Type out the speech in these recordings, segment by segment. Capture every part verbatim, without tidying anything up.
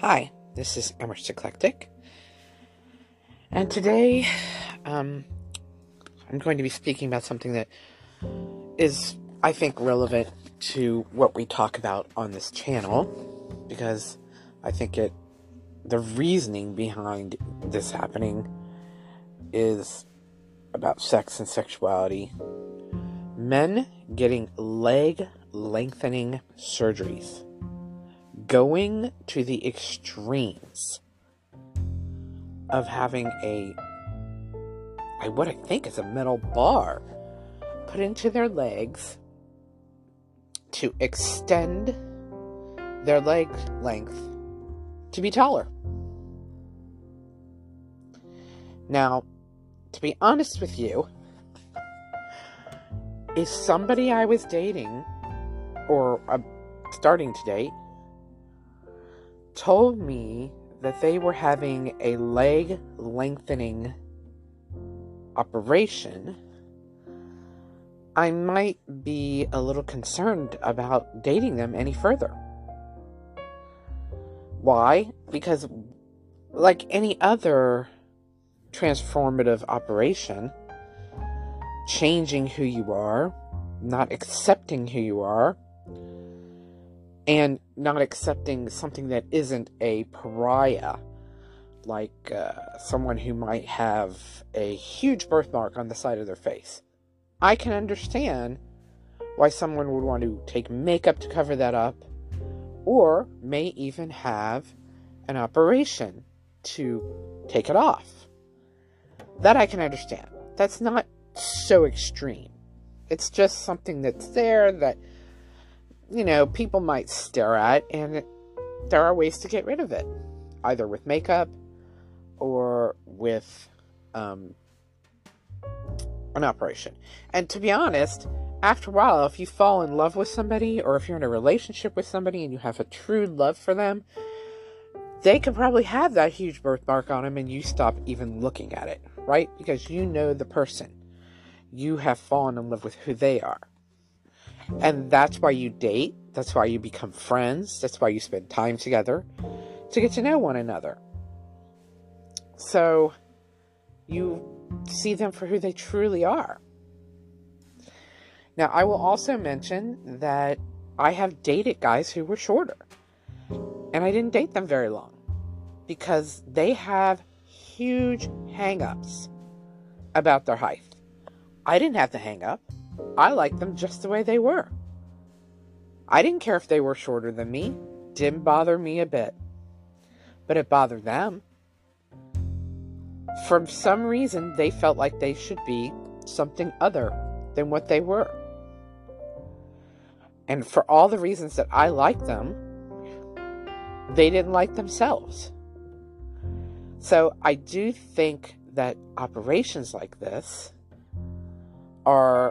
Hi, this is Emerson Eclectic, and today um, I'm going to be speaking about something that is, I think, relevant to what we talk about on this channel, because I think it, the reasoning behind this happening is about sex and sexuality. Men getting leg lengthening surgeries. Going to the extremes of having a, a what I think is a metal bar put into their legs to extend their leg length to be taller. Now, to be honest with you, if somebody I was dating or uh, starting to date told me that they were having a leg lengthening operation, I might be a little concerned about dating them any further. Why? Because like any other transformative operation, changing who you are, not accepting who you are, and not accepting something that isn't a pariah, like uh, someone who might have a huge birthmark on the side of their face. I can understand why someone would want to take makeup to cover that up, or may even have an operation to take it off. That I can understand. That's not so extreme. It's just something that's there that, you know, people might stare at, and there are ways to get rid of it, either with makeup or with um, an operation. And to be honest, after a while, if you fall in love with somebody, or if you're in a relationship with somebody and you have a true love for them, they could probably have that huge birthmark on them and you stop even looking at it, right? Because you know the person. You have fallen in love with who they are. And that's why you date. That's why you become friends. That's why you spend time together, to get to know one another. So you see them for who they truly are. Now, I will also mention that I have dated guys who were shorter, and I didn't date them very long because they have huge hang-ups about their height. I didn't have the hang-up. I liked them just the way they were. I didn't care if they were shorter than me. Didn't bother me a bit. But it bothered them. For some reason, they felt like they should be something other than what they were. And for all the reasons that I liked them, they didn't like themselves. So I do think that operations like this are,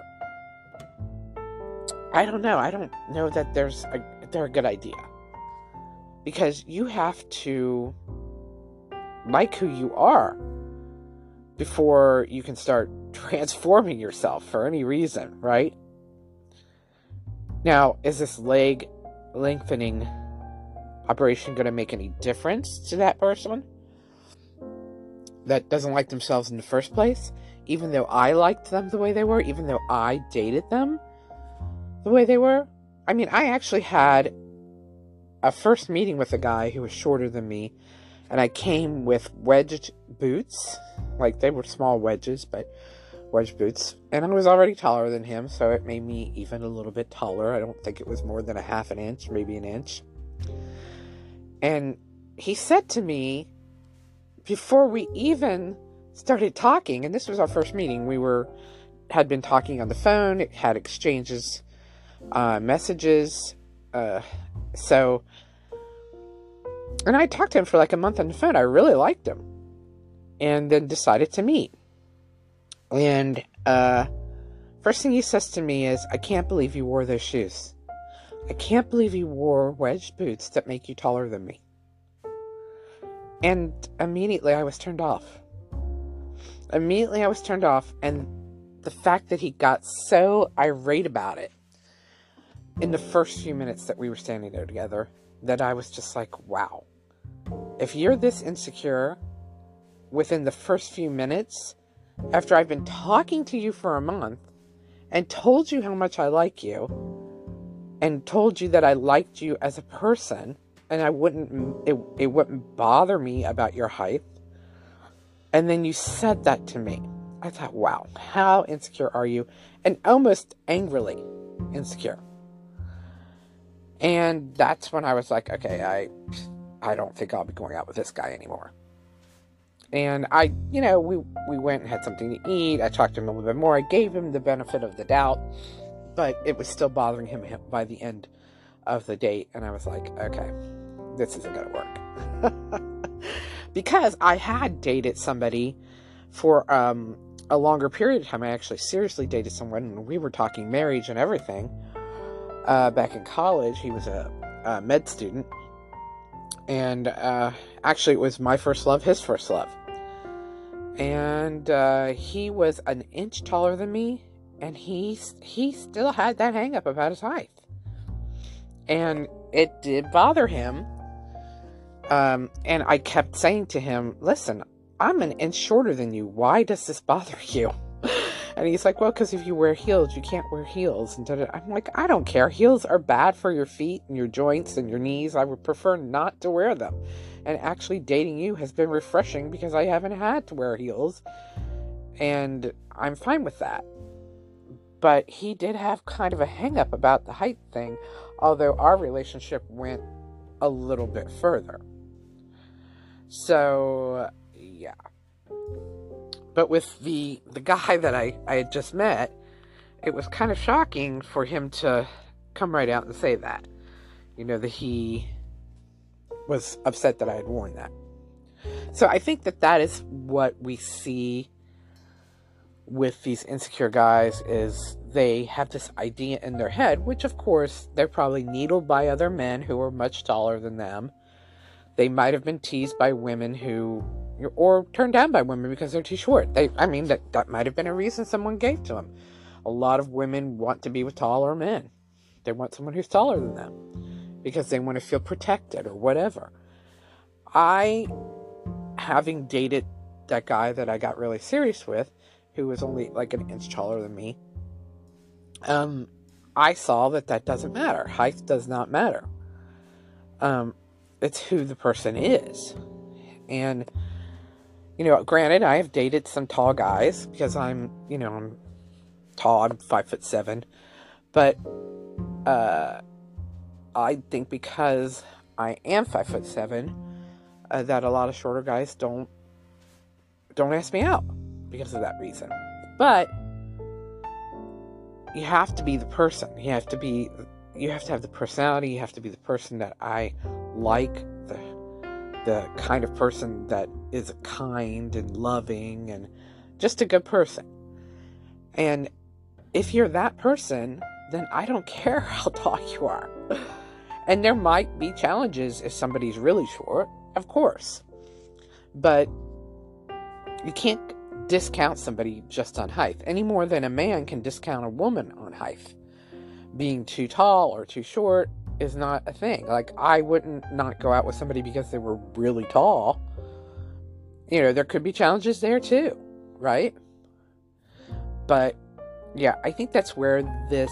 I don't know, I don't know that there's a, they're a good idea. Because you have to like who you are before you can start transforming yourself for any reason, right? Now, is this leg lengthening operation going to make any difference to that person that doesn't like themselves in the first place? Even though I liked them the way they were, even though I dated them the way they were. I mean, I actually had a first meeting with a guy who was shorter than me, and I came with wedged boots. Like, they were small wedges, but wedge boots. And I was already taller than him, so it made me even a little bit taller. I don't think it was more than a half an inch, maybe an inch. And he said to me, before we even started talking, and this was our first meeting, we were had been talking on the phone, had exchanges, uh, messages, uh, so, and I talked to him for like a month on the phone. I really liked him, and then decided to meet. And uh, first thing he says to me is, "I can't believe you wore those shoes. I can't believe you wore wedged boots that make you taller than me." And immediately I was turned off. Immediately I was turned off, and the fact that he got so irate about it in the first few minutes that we were standing there together, that I was just like, wow. if you're this insecure within the first few minutes, after I've been talking to you for a month and told you how much I like you and told you that I liked you as a person and I wouldn't, it, it wouldn't bother me about your height. And then you said that to me. I thought, wow, how insecure are you? And almost angrily insecure. And that's when I was like, okay, I, I don't think I'll be going out with this guy anymore. And I, you know, we, we went and had something to eat. I talked to him a little bit more. I gave him the benefit of the doubt, but it was still bothering him by the end of the date. And I was like, okay, this isn't going to work. Because I had dated somebody for um, a longer period of time. I actually seriously dated someone, and we were talking marriage and everything. Uh, back in college, he was a, a med student. And uh, actually, it was my first love, his first love. And uh, he was an inch taller than me, and he, he still had that hang up about his height. And it did bother him. Um, and I kept saying to him, listen, I'm an inch shorter than you. Why does this bother you? And he's like, well, because if you wear heels, you can't wear heels. And da-da. I'm like, I don't care. Heels are bad for your feet and your joints and your knees. I would prefer not to wear them. And actually dating you has been refreshing because I haven't had to wear heels. And I'm fine with that. But he did have kind of a hang up about the height thing, although our relationship went a little bit further. So, yeah. But with the, the guy that I, I had just met, it was kind of shocking for him to come right out and say that. You know, that he was upset that I had worn that. So I think that that is what we see with these insecure guys, is they have this idea in their head, which of course they're probably needled by other men who are much taller than them. They might have been teased by women who, or turned down by women because they're too short. They, I mean, that, that might have been a reason someone gave to them. A lot of women want to be with taller men. They want someone who's taller than them because they want to feel protected or whatever. I, having dated that guy that I got really serious with, who was only like an inch taller than me, um, I saw that that doesn't matter. Height does not matter. Um, it's who the person is. And, you know, granted, I have dated some tall guys because I'm, you know, I'm tall. I'm five foot seven. But, uh, I think because I am five foot seven, uh, that a lot of shorter guys don't, don't ask me out because of that reason. But you have to be the person. You have to be, you have to have the personality. You have to be the person that I like, the, the kind of person that is kind and loving and just a good person. And if you're that person, then I don't care how tall you are. And there might be challenges if somebody's really short, of course. But you can't discount somebody just on height any more than a man can discount a woman on height. Being too tall or too short is not a thing. Like, I wouldn't not go out with somebody because they were really tall. You know, there could be challenges there too, right? But yeah, I think that's where this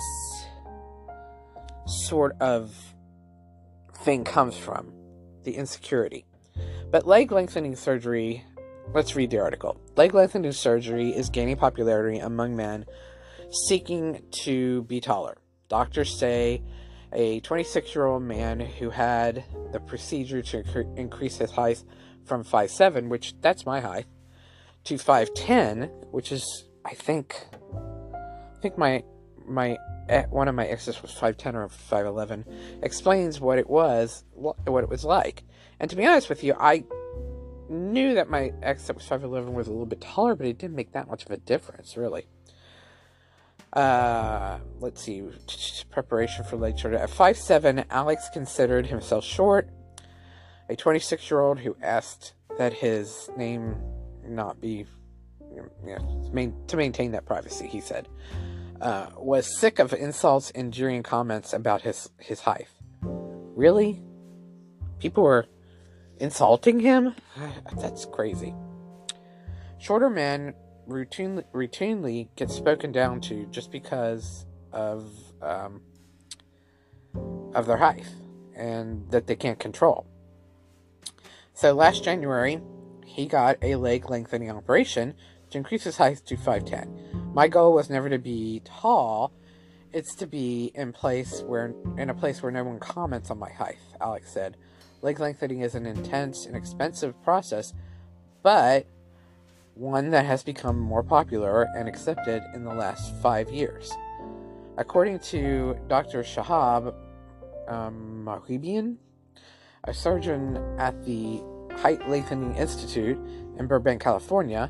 sort of thing comes from, the insecurity. But leg lengthening surgery, let's read the article. Leg lengthening surgery is gaining popularity among men seeking to be taller. Doctors say a twenty-six-year-old man who had the procedure to inc- increase his height from five foot seven, which that's my height, to five foot ten, which is, I think, I think my my one of my exes was five foot ten or five foot eleven, explains what it was, what, what it was like. And to be honest with you, I knew that my ex that was five foot eleven was a little bit taller, but it didn't make that much of a difference, really. Uh, let's see, preparation for leg surgery. At five foot seven, Alex considered himself short. A twenty-six-year-old who asked that his name not be, you know, main, to maintain that privacy, he said, uh, was sick of insults and jeering comments about his, his height. Really? People were insulting him? That's crazy. Shorter men routinely, routinely get spoken down to just because of um, of their height and that they can't control. So last January, he got a leg lengthening operation to increase his height to five ten. My goal was never to be tall, it's to be in place where in a place where no one comments on my height, Alex said. Leg lengthening is an intense and expensive process, but one that has become more popular and accepted in the last five years. According to Doctor Shahab um, Mahibian, a surgeon at the Height Lengthening Institute in Burbank, California,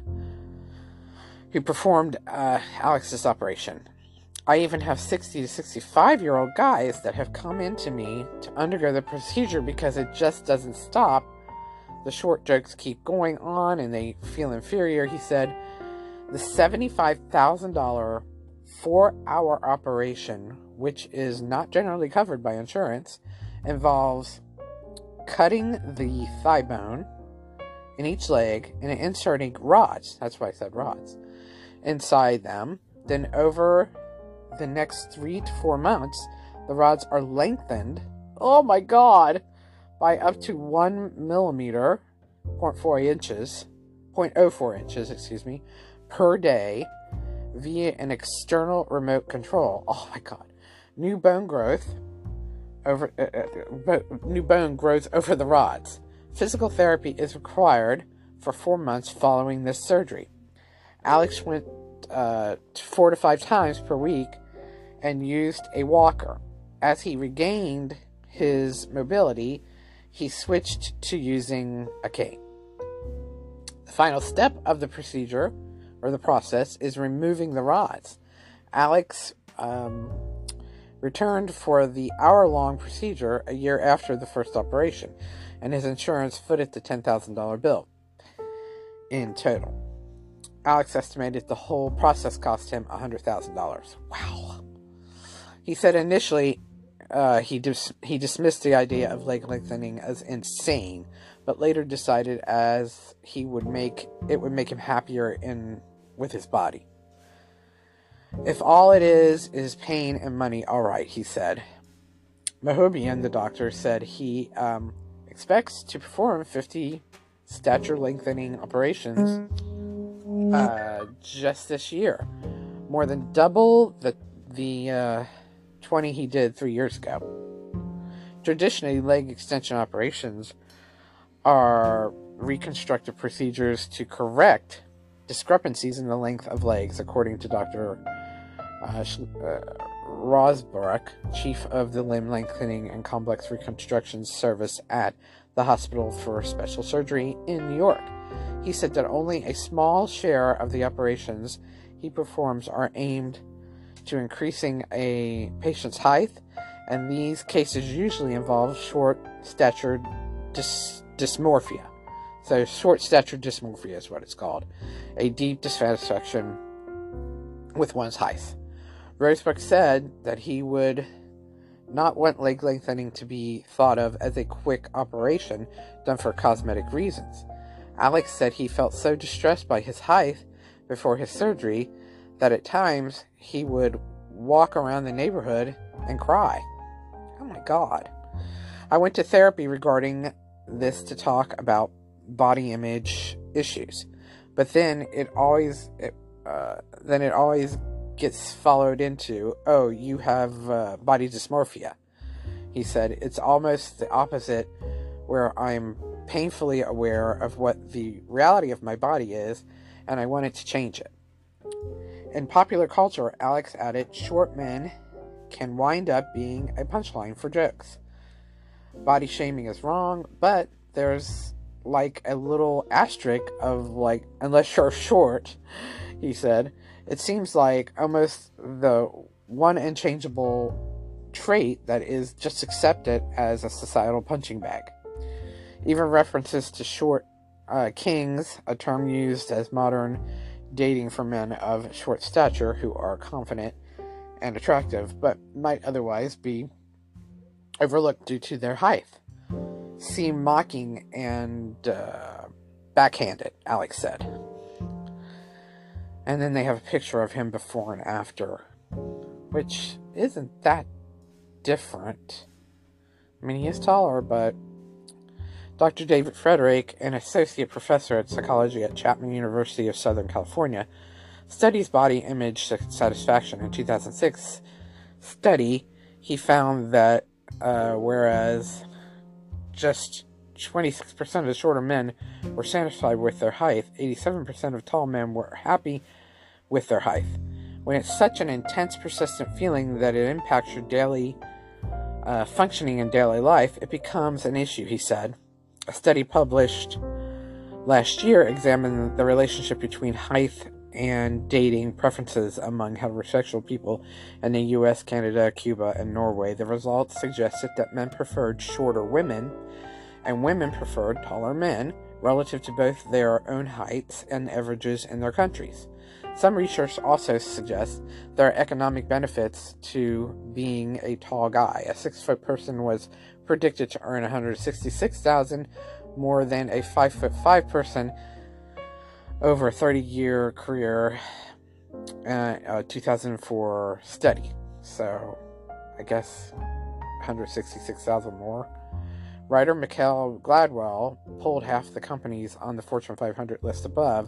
who performed uh, Alex's operation. I even have sixty to sixty-five-year-old guys that have come into me to undergo the procedure because it just doesn't stop. The short jokes keep going on and they feel inferior, he said. The seventy-five thousand dollars four-hour operation, which is not generally covered by insurance, involves cutting the thigh bone in each leg and inserting rods, that's why I said rods, inside them. Then over the next three to four months, the rods are lengthened, oh my god, by up to one millimeter, zero point four inches, zero point zero four inches, excuse me, per day via an external remote control. Oh my god. New bone growth over uh, uh, new bone grows over the rods. Physical therapy is required for four months following this surgery. Alex went uh, four to five times per week and used a walker. As he regained his mobility, he switched to using a cane. The final step of the procedure, or the process, is removing the rods. Alex um, returned for the hour-long procedure a year after the first operation, and his insurance footed the ten thousand dollars bill in total. Alex estimated the whole process cost him one hundred thousand dollars. Wow. He said initially uh, he, dis- he dismissed the idea of leg lengthening as insane, but later decided as he would make it would make him happier in with his body. If all it is is pain and money, all right, he said. Mahobian, the doctor, said he um, expects to perform fifty stature lengthening operations uh, just this year, more than double the the uh, twenty he did three years ago. Traditionally, leg extension operations are reconstructive procedures to correct discrepancies in the length of legs, according to Doctor Uh, uh, Rosborough, chief of the Limb Lengthening and Complex Reconstruction Service at the Hospital for Special Surgery in New York. He said that only a small share of the operations he performs are aimed to increasing a patient's height, and these cases usually involve short-statured dys- dysmorphia. So short-statured dysmorphia is what it's called. A deep dissatisfaction with one's height. Rosebrook said that he would not want leg lengthening to be thought of as a quick operation done for cosmetic reasons. Alex said he felt so distressed by his height before his surgery that at times he would walk around the neighborhood and cry. Oh my god. I went to therapy regarding this to talk about body image issues, but then it always it, uh, then it always gets followed into, oh, you have uh, body dysmorphia. He said, it's almost the opposite, where I'm painfully aware of what the reality of my body is, and I wanted to change it. In popular culture, Alex added, short men can wind up being a punchline for jokes. Body shaming is wrong, but there's like a little asterisk of like, unless you're short, he said. It seems like almost the one unchangeable trait that is just accepted as a societal punching bag. Even references to short uh, kings, a term used as modern dating for men of short stature who are confident and attractive, but might otherwise be overlooked due to their height. seem mocking and uh, backhanded, Alex said. And then they have a picture of him before and after, which isn't that different. I mean, he is taller, but Doctor David Frederick, an associate professor at psychology at Chapman University of Southern California, studies body image satisfaction. In two thousand six study, he found that uh, whereas just twenty-six percent of the shorter men were satisfied with their height, eighty-seven percent of tall men were happy with their height. When it's such an intense, persistent feeling that it impacts your daily uh, functioning in daily life, it becomes an issue, he said. A study published last year examined the relationship between height and dating preferences among heterosexual people in the U S, Canada, Cuba, and Norway. The results suggested that men preferred shorter women and women preferred taller men relative to both their own heights and averages in their countries. Some research also suggests there are economic benefits to being a tall guy. A six-foot person was predicted to earn one hundred sixty-six thousand dollars more than a five-foot five person over a thirty-year career, uh, a two thousand four study. So, I guess one hundred sixty-six thousand more. Writer Michael Gladwell polled half the companies on the Fortune five hundred list above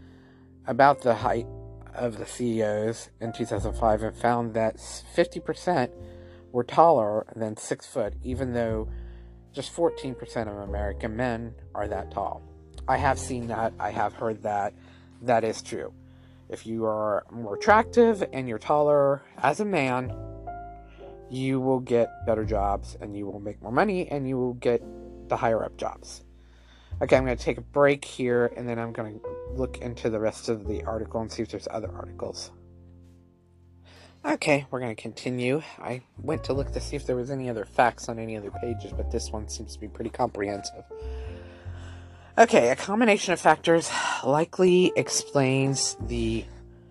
about the height of the C E Os in two thousand five and found that fifty percent were taller than six foot, even though just fourteen percent of American men are that tall. I have seen that. I have heard that. That is true. If you are more attractive and you're taller as a man, you will get better jobs and you will make more money and you will get the higher up jobs. Okay, I'm going to take a break here and then I'm going to look into the rest of the article and see if there's other articles. Okay, we're going to continue. I went to look to see if there was any other facts on any other pages, but this one seems to be pretty comprehensive. Okay, a combination of factors likely explains the,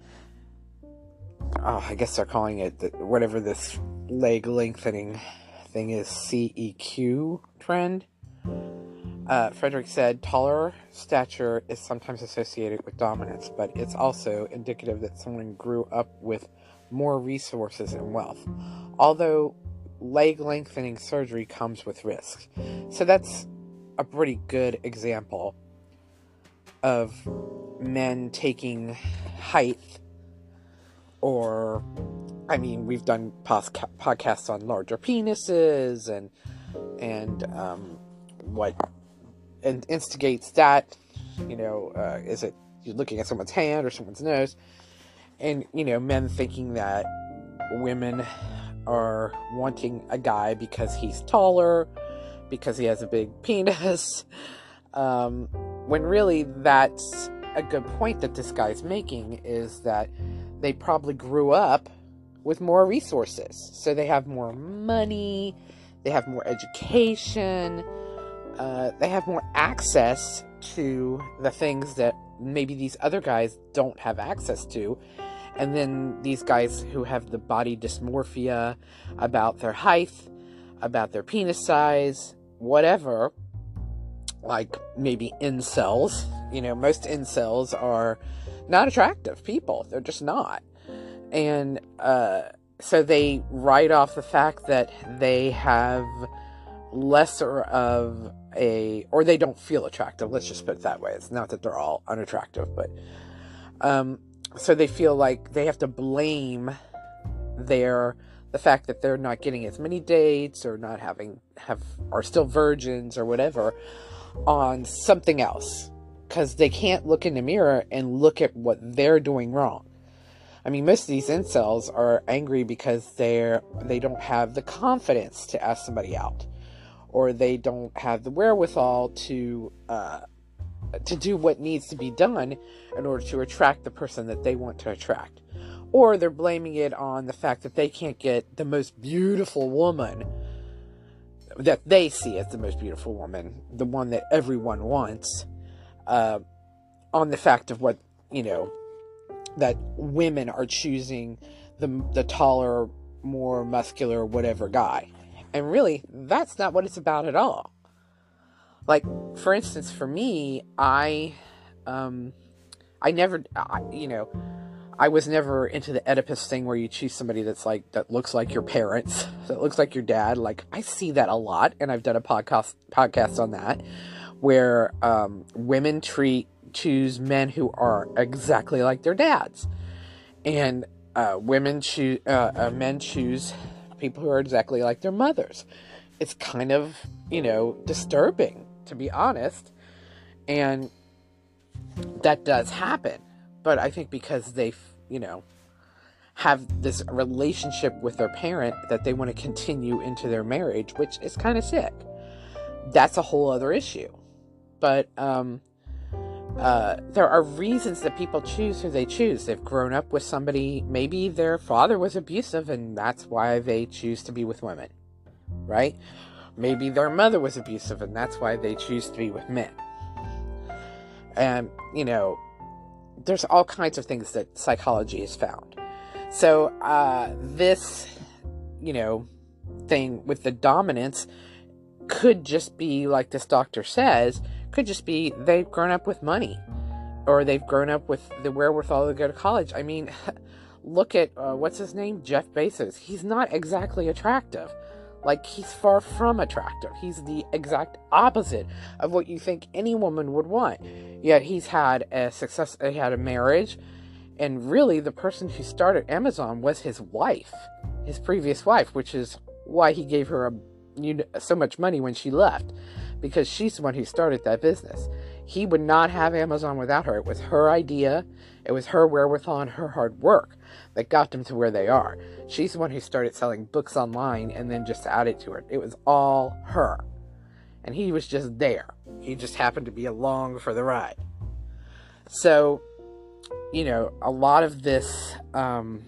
oh, I guess they're calling it, the, whatever this leg lengthening thing is, C E Q trend. Uh, Frederick said, taller stature is sometimes associated with dominance, but it's also indicative that someone grew up with more resources and wealth, although leg lengthening surgery comes with risk. So that's a pretty good example of men taking height, or, I mean, we've done posca- podcasts on larger penises and, and, um, what and instigates that, you know, uh, is it you're looking at someone's hand or someone's nose, and, you know, men thinking that women are wanting a guy because he's taller, because he has a big penis, um, when really that's a good point that this guy's making, is that they probably grew up with more resources, so they have more money, they have more education, uh, they have more access to the things that maybe these other guys don't have access to. And then these guys who have the body dysmorphia about their height, about their penis size, whatever, like maybe incels, you know, most incels are not attractive people. They're just not. And uh, so they write off the fact that they have lesser of a, or they don't feel attractive. Let's just put it that way. It's not that they're all unattractive, but um, so they feel like they have to blame their the fact that they're not getting as many dates or not having have are still virgins or whatever on something else, because they can't look in the mirror and look at what they're doing wrong. I mean, most of these incels are angry because they're they don't have the confidence to ask somebody out, or they don't have the wherewithal to uh, to do what needs to be done in order to attract the person that they want to attract. Or they're blaming it on the fact that they can't get the most beautiful woman that they see as the most beautiful woman, the one that everyone wants, uh, on the fact of what, you know, that women are choosing the the taller, more muscular, whatever guy. And really, that's not what it's about at all. Like, for instance, for me, I, um, I never, I, you know, I was never into the Oedipus thing where you choose somebody that's like, that looks like your parents, that looks like your dad. Like, I see that a lot, and I've done a podcast, podcast on that, where, um, women treat, choose men who are exactly like their dads. And, uh, women choose, uh, uh, men choose people who are exactly like their mothers. It's kind of, you know, disturbing, to be honest. And that does happen. But I think because they, you know, have this relationship with their parent that they want to continue into their marriage, which is kind of sick. That's a whole other issue. But um, uh, there are reasons that people choose who they choose. They've grown up with somebody, maybe their father was abusive, and that's why they choose to be with women, right? Maybe their mother was abusive, and that's why they choose to be with men. And, you know, there's all kinds of things that psychology has found. So, uh, this, you know, thing with the dominance could just be, like this doctor says, could just be they've grown up with money, or they've grown up with the wherewithal to go to college. I mean, look at, uh, what's his name? Jeff Bezos. He's not exactly attractive. Like, he's far from attractive. He's the exact opposite of what you think any woman would want. Yet he's had a success, he had a marriage, and really the person who started Amazon was his wife, his previous wife, which is why he gave her a, you know, so much money when she left, because she's the one who started that business. He would not have Amazon without her. It was her idea. It was her wherewithal and her hard work that got them to where they are. She's the one who started selling books online and then just added to it. It was all her. And he was just there. He just happened to be along for the ride. So, you know, a lot of this um,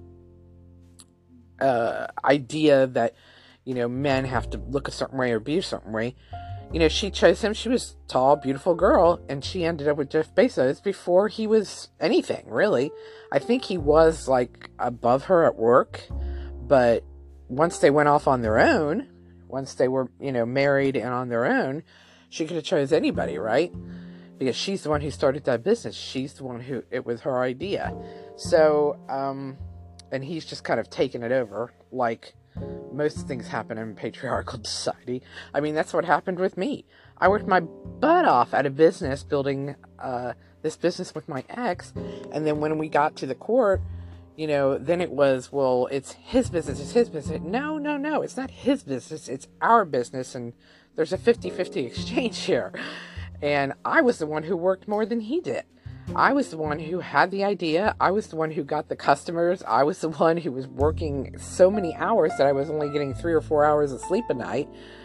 uh, idea that, you know, men have to look a certain way or be a certain way. You know, she chose him. She was a tall, beautiful girl, and she ended up with Jeff Bezos before he was anything, really. I think he was, like, above her at work, but once they went off on their own, once they were, you know, married and on their own, she could have chose anybody, right? Because she's the one who started that business. She's the one who, it was her idea. So, um, and he's just kind of taken it over, like most things happen in patriarchal society. I mean, that's what happened with me. I worked my butt off at a business, building uh, this business with my ex, and then when we got to the court, you know, then it was, well, it's his business, it's his business. No, no, no, it's not his business, it's our business, and there's a fifty-fifty exchange here. And I was the one who worked more than he did. I was the one who had the idea. I was the one who got the customers. I was the one who was working so many hours that I was only getting three or four hours of sleep a night.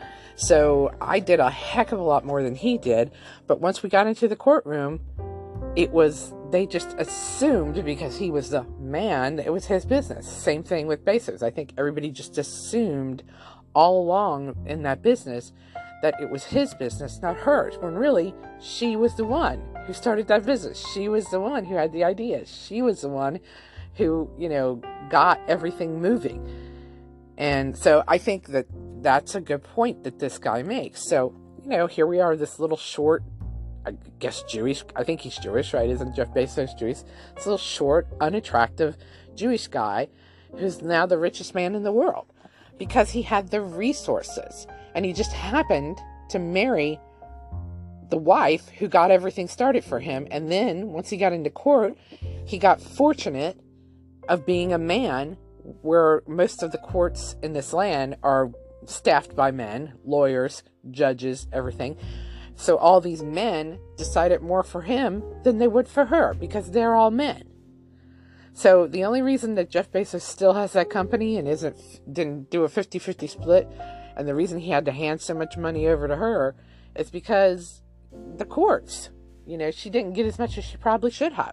So I did a heck of a lot more than he did. But once we got into the courtroom, it was, they just assumed because he was the man, it was his business. Same thing with Bezos. I think everybody just assumed all along in that business that it was his business, not hers, when really she was the one who started that business. She was the one who had the idea. She was the one who, you know, got everything moving. And so I think that that's a good point that this guy makes. So, you know, here we are, this little short, I guess Jewish, I think he's Jewish, right? Isn't Jeff Bezos Jewish? This little short, unattractive Jewish guy who's now the richest man in the world because he had the resources. And he just happened to marry the wife who got everything started for him. And then once he got into court, he got fortunate of being a man, where most of the courts in this land are staffed by men, lawyers, judges, everything. So all these men decided more for him than they would for her because they're all men. So the only reason that Jeff Bezos still has that company and isn't didn't do a fifty-fifty split, and the reason he had to hand so much money over to her, is because the courts, you know, she didn't get as much as she probably should have.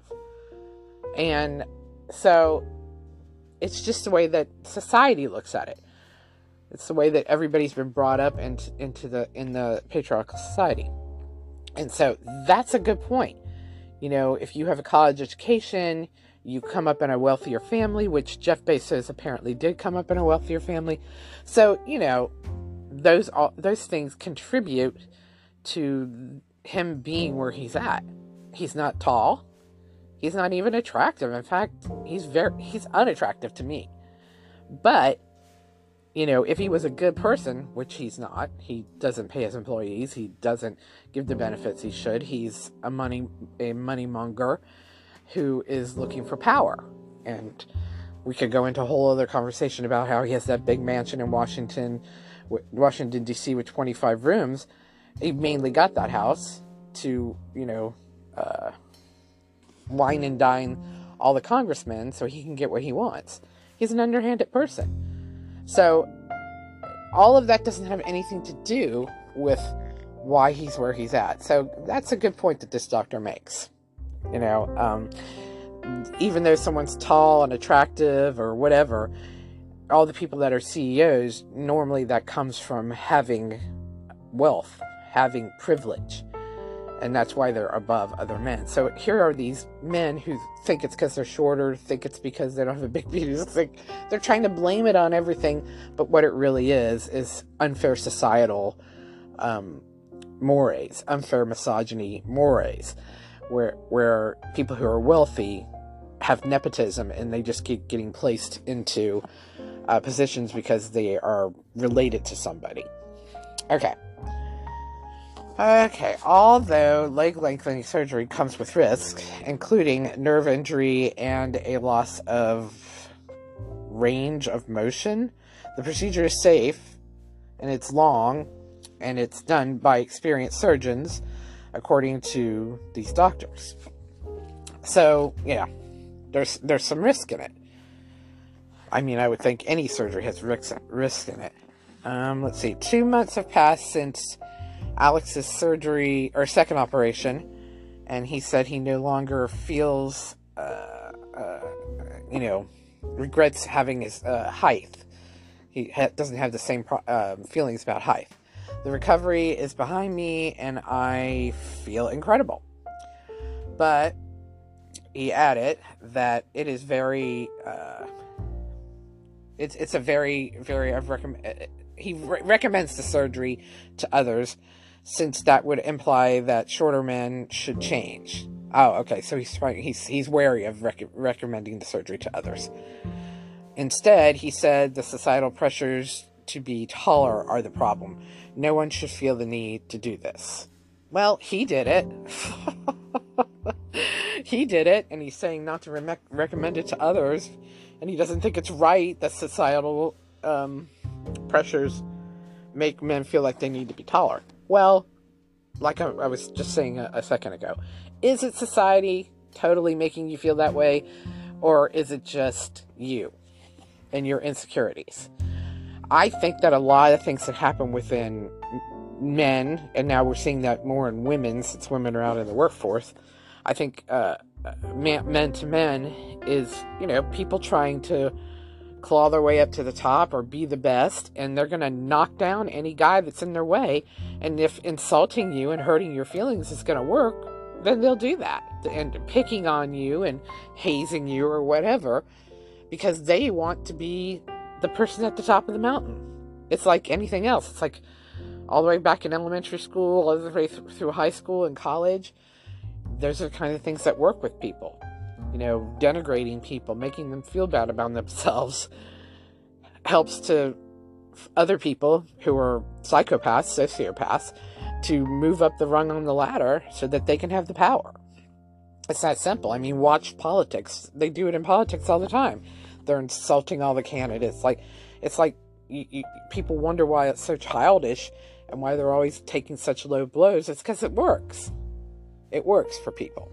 And so it's just the way that society looks at it. It's the way that everybody's been brought up into, into the, in the patriarchal society. And so that's a good point. You know, if you have a college education, you come up in a wealthier family, which Jeff Bezos apparently did come up in a wealthier family. So, you know, those all, those things contribute to him being where he's at. He's not tall. He's not even attractive. In fact, he's very he's unattractive to me. But, you know, if he was a good person, which he's not, he doesn't pay his employees, he doesn't give the benefits he should. He's a money a money monger who is looking for power. And we could go into a whole other conversation about how he has that big mansion in Washington, Washington D C with twenty-five rooms. He mainly got that house to, you know, uh, wine and dine all the congressmen so he can get what he wants. He's an underhanded person. So all of that doesn't have anything to do with why he's where he's at. So that's a good point that this doctor makes. You know, um, even though someone's tall and attractive or whatever, all the people that are C E Os, normally that comes from having wealth, having privilege. And that's why they're above other men. So here are these men who think it's because they're shorter, think it's because they don't have a big penis. It's like they're trying to blame it on everything. But what it really is, is unfair societal um, mores, unfair misogyny mores, where, where people who are wealthy have nepotism and they just keep getting placed into uh, positions because they are related to somebody. Okay. Okay, although leg lengthening surgery comes with risk, including nerve injury and a loss of range of motion, the procedure is safe, and it's long, and it's done by experienced surgeons, according to these doctors. So, yeah, there's there's some risk in it. I mean, I would think any surgery has risk, risk in it. Um, let's see, two months have passed since Alex's surgery, or second operation, and he said he no longer feels, uh, uh, you know, regrets having his uh, height. He ha- doesn't have the same pro- uh, feelings about height. The recovery is behind me, and I feel incredible. But he added that it is very, uh, it's it's a very, very, I've recommend. He re- recommends the surgery to others, since that would imply that shorter men should change. Oh, okay, so he's he's he's wary of rec- recommending the surgery to others. Instead, he said the societal pressures to be taller are the problem. No one should feel the need to do this. Well, he did it. He did it, and he's saying not to re- recommend it to others, and he doesn't think it's right that societal um, pressures make men feel like they need to be taller. Well, like I, I was just saying a, a second ago, is it society totally making you feel that way, or is it just you and your insecurities? I think that a lot of things that happen within men, and now we're seeing that more in women since women are out in the workforce, I think uh, man, men to men is, you know, people trying to claw their way up to the top or be the best, and they're going to knock down any guy that's in their way. And if insulting you and hurting your feelings is going to work, then they'll do that. And picking on you and hazing you or whatever, because they want to be the person at the top of the mountain. It's like anything else. It's like all the way back in elementary school, all the way through high school and college. Those are the kind of things that work with people. You know, denigrating people, making them feel bad about themselves helps to other people who are psychopaths, sociopaths, to move up the rung on the ladder so that they can have the power. It's that simple. I mean, watch politics. They do it in politics all the time. They're insulting all the candidates. Like, it's like you, you, people wonder why it's so childish and why they're always taking such low blows. It's because it works. It works for people.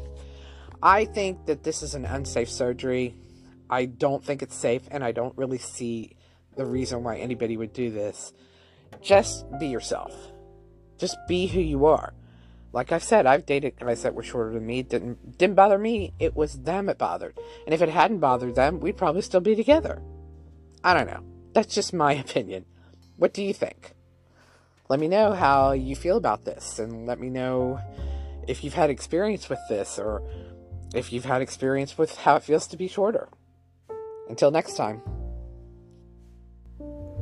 I think that this is an unsafe surgery. I don't think it's safe, and I don't really see the reason why anybody would do this. Just be yourself. Just be who you are. Like I've said, I've dated guys that were shorter than me. It didn't, didn't bother me. It was them it bothered. And if it hadn't bothered them, we'd probably still be together. I don't know. That's just my opinion. What do you think? Let me know how you feel about this, and let me know if you've had experience with this, or if you've had experience with how it feels to be shorter. Until next time.